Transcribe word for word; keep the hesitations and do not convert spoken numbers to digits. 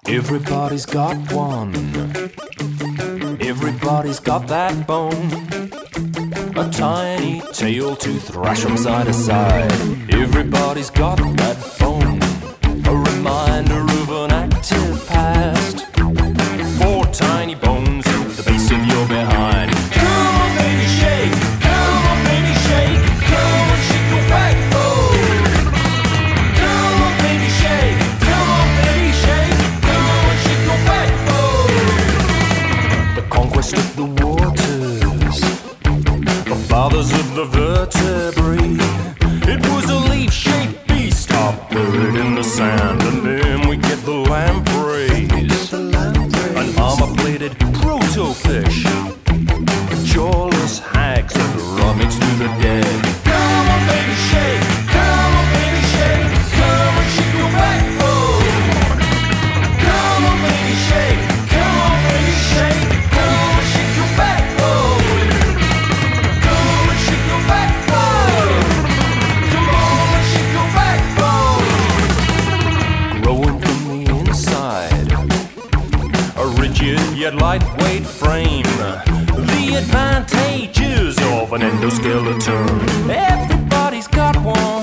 Everybody's got one. Everybody's got that bone. A tiny tail to thrash from side to side. Everybody's got that bone. A reminder of an active past. Four tiny bones at the base of your behind. Come on, baby, shake. Come on, baby, shake. Come on, shake your backbone. Come on, baby, shake. Come on, baby, shake. Come on, shake your backbone. The conquest of the waters, the fathers of the vertebrae. It was a leaf-shaped beast, top buried in the sand, and then we get the lampreys, an armor-plated proto-fish, jawless hags that rummage through the dead. Come on, baby, shake. Come on, baby, shake. Come on, shake your backbone. Come on, baby, shake. Come on, baby, shake. Come on, shake your backbone. Come on, shake your backbone. Come on, shake your backbone. Growing from the inside, a rigid yet lightweight frame. The advantages of an endoskeleton. Everybody's got one.